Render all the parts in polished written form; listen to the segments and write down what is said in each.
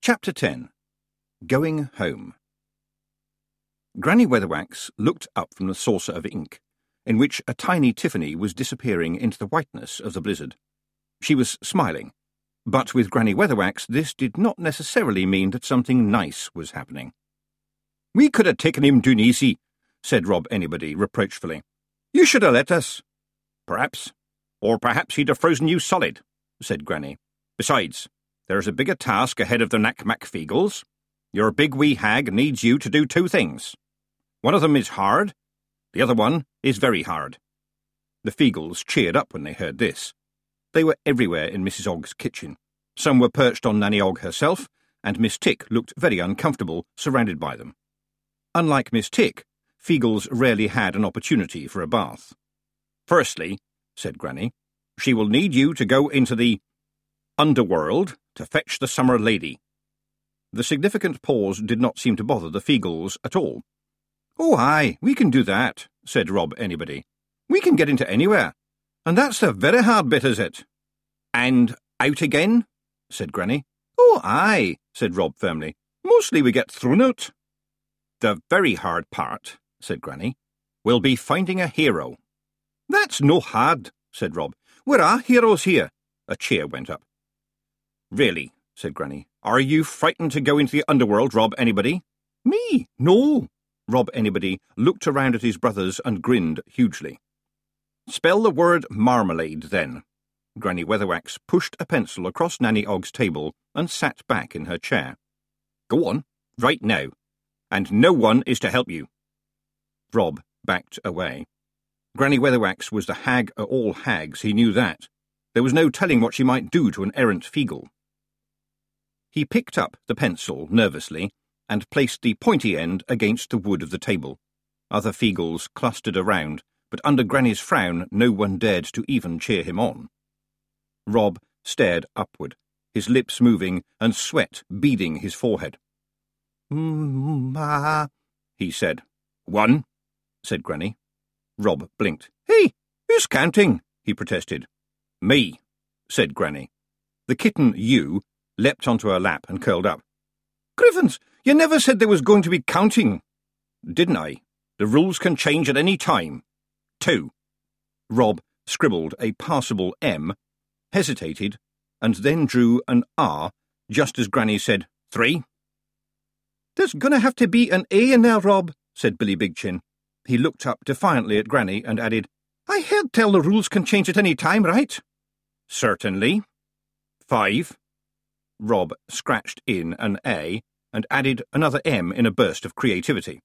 Chapter 10. Going Home. Granny Weatherwax looked up from the saucer of ink, in which a tiny Tiffany was disappearing into the whiteness of the blizzard. She was smiling, but with Granny Weatherwax this did not necessarily mean that something nice was happening. "We could have taken him doon easy," said Rob Anybody reproachfully. "You should have let us." "Perhaps. Or perhaps he'd have frozen you solid," said Granny. "Besides, there's a bigger task ahead of the Knack-Mack-Feegles. Your big wee hag needs you to do two things. One of them is hard, the other one is very hard." The Feegles cheered up when they heard this. They were everywhere in Mrs. Ogg's kitchen. Some were perched on Nanny Ogg herself, and Miss Tick looked very uncomfortable surrounded by them. Unlike Miss Tick, Feegles rarely had an opportunity for a bath. "Firstly," said Granny, "she will need you to go into the underworld to fetch the summer lady." The significant pause did not seem to bother the Feegles at all. "Oh, aye, we can do that," said Rob Anybody. "We can get into anywhere, and that's the very hard bit, is it?" "And out again?" said Granny. "Oh, aye," said Rob firmly. "Mostly we get thrown out." "The very hard part," said Granny, "will be finding a hero." "That's no hard," said Rob. "We're a heroes here." A cheer went up. "Really," said Granny, "are you frightened to go into the underworld, Rob Anybody?" "Me? No." Rob Anybody looked around at his brothers and grinned hugely. "Spell the word marmalade, then." Granny Weatherwax pushed a pencil across Nanny Ogg's table and sat back in her chair. "Go on, right now, and no one is to help you." Rob backed away. Granny Weatherwax was the hag of all hags, he knew that. There was no telling what she might do to an errant Feegle. He picked up the pencil nervously and placed the pointy end against the wood of the table. Other Feegles clustered around, but under Granny's frown no one dared to even cheer him on. Rob stared upward, his lips moving and sweat beading his forehead. "Ma," he said. "One," said Granny. Rob blinked. "Hey, who's counting?" he protested. "Me," said Granny. The kitten, Ewe, leapt onto her lap and curled up. "Criffens, you never said there was going to be counting." "Didn't I? The rules can change at any time." "Two." Rob scribbled a passable M, hesitated, and then drew an R just as Granny said, "Three." "There's going to have to be an A in there, Rob," said Billy Big Chin. He looked up defiantly at Granny and added, "I heard tell the rules can change at any time, right?" "Certainly." "5." Rob scratched in an A and added another M in a burst of creativity.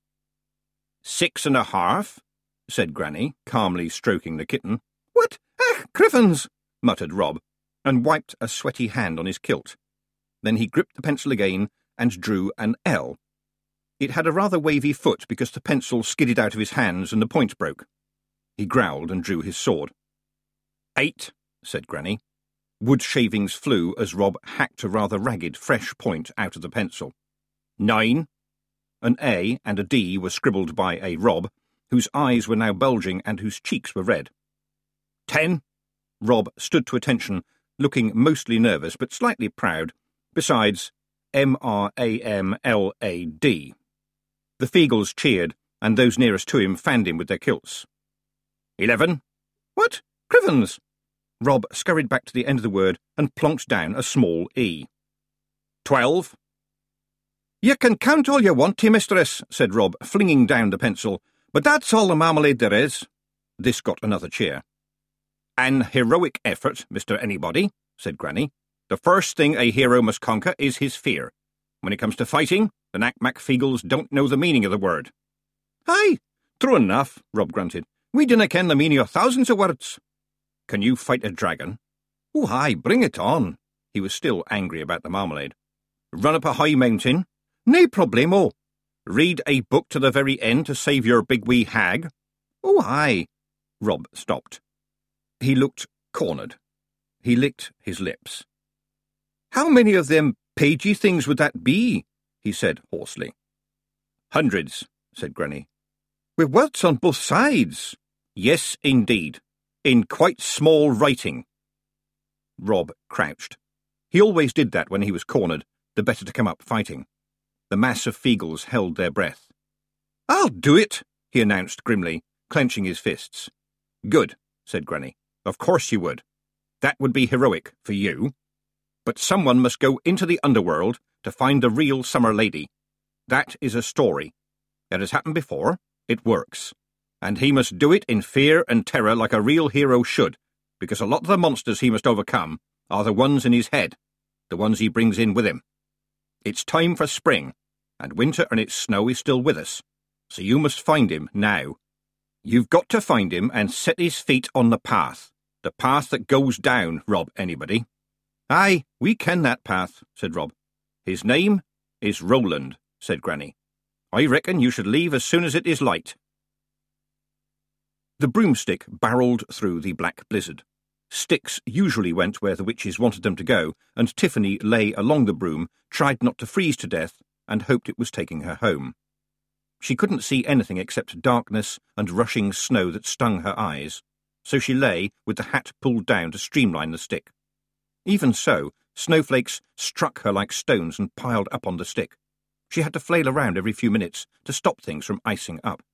6.5, said Granny, calmly stroking the kitten. "What? Ah, Criffens!" muttered Rob, and wiped a sweaty hand on his kilt. Then he gripped the pencil again and drew an L. It had a rather wavy foot because the pencil skidded out of his hands and the point broke. He growled and drew his sword. 8, said Granny. Wood shavings flew as Rob hacked a rather ragged, fresh point out of the pencil. 9. An A and a D were scribbled by a Rob, whose eyes were now bulging and whose cheeks were red. 10. Rob stood to attention, looking mostly nervous but slightly proud, besides MRAMLAD. The Feegles cheered, and those nearest to him fanned him with their kilts. 11. What? Criffens! Rob scurried back to the end of the word and plonked down a small E. 12. "You can count all you want to, mistress," said Rob, flinging down the pencil, "but that's all the marmalade there is." This got another cheer. "An heroic effort, Mr. Anybody," said Granny. "The first thing a hero must conquer is his fear. When it comes to fighting, the Knack-Mack-Feegles don't know the meaning of the word." "Aye, true enough," Rob grunted. "We dinna ken the meaning of thousands of words." "Can you fight a dragon?" "Oh, aye, bring it on." He was still angry about the marmalade. "Run up a high mountain?" "Nae problemo." "Read a book to the very end to save your big wee hag?" "Oh, aye." Rob stopped. He looked cornered. He licked his lips. "How many of them pagey things would that be?" he said hoarsely. "Hundreds," said Granny. "With words on both sides?" "Yes, indeed. In quite small writing." Rob crouched. He always did that when he was cornered, the better to come up fighting. The mass of Feagles held their breath. "I'll do it," he announced grimly, clenching his fists. "Good," said Granny. "Of course you would. That would be heroic for you. But someone must go into the underworld to find the real Summer Lady. That is a story. That has happened before. It works. And he must do it in fear and terror like a real hero should, because a lot of the monsters he must overcome are the ones in his head, the ones he brings in with him. It's time for spring, and winter and its snow is still with us, so you must find him now. You've got to find him and set his feet on the path that goes down, Rob, anybody." "Aye, we ken that path," said Rob. "His name is Roland," said Granny. "I reckon you should leave as soon as it is light." The broomstick barrelled through the black blizzard. Sticks usually went where the witches wanted them to go, and Tiffany lay along the broom, tried not to freeze to death, and hoped it was taking her home. She couldn't see anything except darkness and rushing snow that stung her eyes, so she lay with the hat pulled down to streamline the stick. Even so, snowflakes struck her like stones and piled up on the stick. She had to flail around every few minutes to stop things from icing up.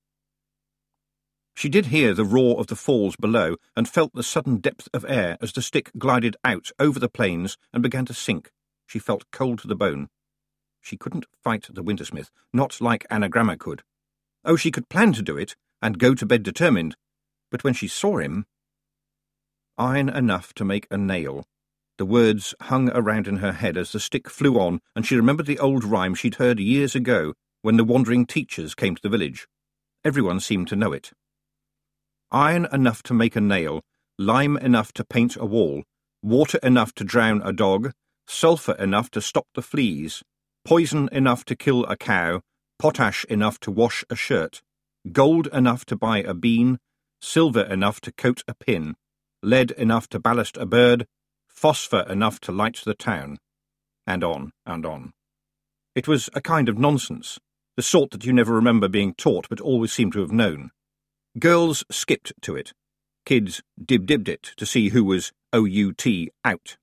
She did hear the roar of the falls below and felt the sudden depth of air as the stick glided out over the plains and began to sink. She felt cold to the bone. She couldn't fight the Wintersmith, not like Anagrama could. Oh, she could plan to do it and go to bed determined, but when she saw him— "Iron enough to make a nail." The words hung around in her head as the stick flew on, and she remembered the old rhyme she'd heard years ago when the wandering teachers came to the village. Everyone seemed to know it. "Iron enough to make a nail, lime enough to paint a wall, water enough to drown a dog, sulphur enough to stop the fleas, poison enough to kill a cow, potash enough to wash a shirt, gold enough to buy a bean, silver enough to coat a pin, lead enough to ballast a bird, phosphor enough to light the town," and on and on. It was a kind of nonsense, the sort that you never remember being taught but always seem to have known. Girls skipped to it. Kids dib-dibbed it to see who was OUT out.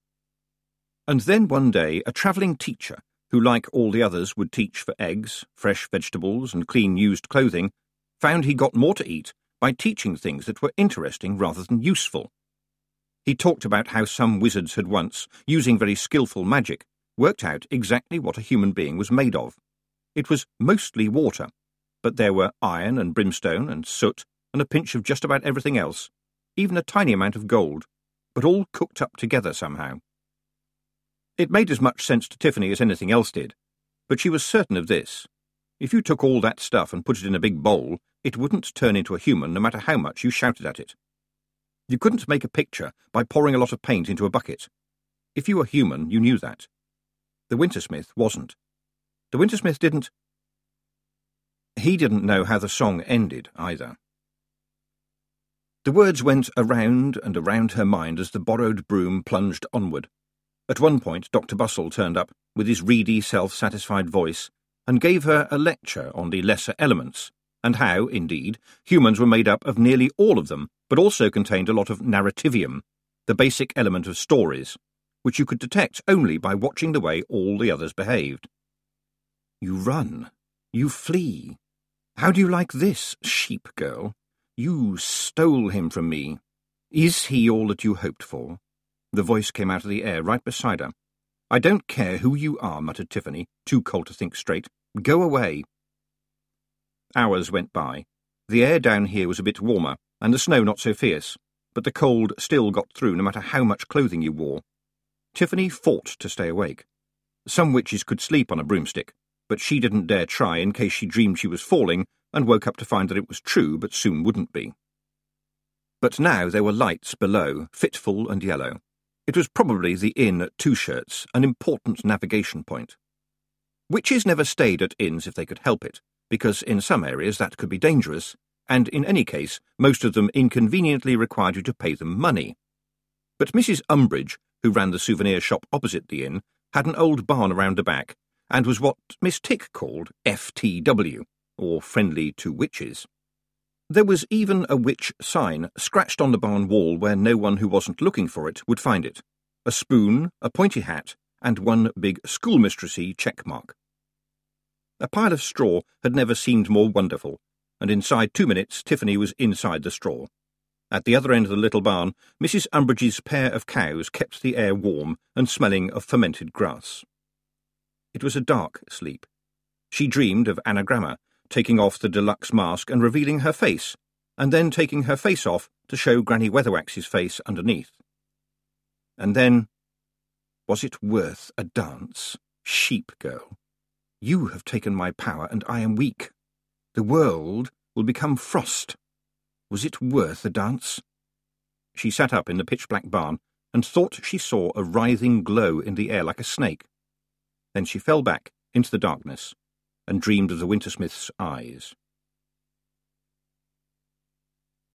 And then one day a travelling teacher, who like all the others would teach for eggs, fresh vegetables and clean used clothing, found he got more to eat by teaching things that were interesting rather than useful. He talked about how some wizards had once, using very skillful magic, worked out exactly what a human being was made of. It was mostly water, but there were iron and brimstone and soot and a pinch of just about everything else, even a tiny amount of gold, but all cooked up together somehow. It made as much sense to Tiffany as anything else did, but she was certain of this. If you took all that stuff and put it in a big bowl, it wouldn't turn into a human no matter how much you shouted at it. You couldn't make a picture by pouring a lot of paint into a bucket. If you were human, you knew that. The Wintersmith wasn't. The Wintersmith didn't. He didn't know how the song ended, either. The words went around and around her mind as the borrowed broom plunged onward. At one point, Dr. Bustle turned up, with his reedy, self-satisfied voice, and gave her a lecture on the lesser elements, and how, indeed, humans were made up of nearly all of them, but also contained a lot of narrativium, the basic element of stories, which you could detect only by watching the way all the others behaved. "You run. You flee. How do you like this, sheep girl? You stole him from me. Is he all that you hoped for?" The voice came out of the air right beside her. "I don't care who you are," muttered Tiffany, too cold to think straight. "Go away." Hours went by. The air down here was a bit warmer, and the snow not so fierce, but the cold still got through no matter how much clothing you wore. Tiffany fought to stay awake. Some witches could sleep on a broomstick, but she didn't dare try in case she dreamed she was falling and woke up to find that it was true but soon wouldn't be. But now there were lights below, fitful and yellow. It was probably the inn at Two Shirts, an important navigation point. Witches never stayed at inns if they could help it, because in some areas that could be dangerous, and in any case most of them inconveniently required you to pay them money. But Mrs. Umbridge, who ran the souvenir shop opposite the inn, had an old barn around the back, and was what Miss Tick called FTW, or Friendly to Witches. There was even a witch sign scratched on the barn wall where no one who wasn't looking for it would find it. A spoon, a pointy hat, and one big schoolmistressy check mark. A pile of straw had never seemed more wonderful, and inside 2 minutes Tiffany was inside the straw. At the other end of the little barn, Mrs. Umbridge's pair of cows kept the air warm and smelling of fermented grass. It was a dark sleep. She dreamed of Anagramma taking off the deluxe mask and revealing her face, and then taking her face off to show Granny Weatherwax's face underneath. And then, was it worth a dance, sheep girl? You have taken my power, and I am weak. The world will become frost. Was it worth a dance? She sat up in the pitch-black barn and thought she saw a writhing glow in the air like a snake. Then she fell back into the darkness and dreamed of the Wintersmith's eyes.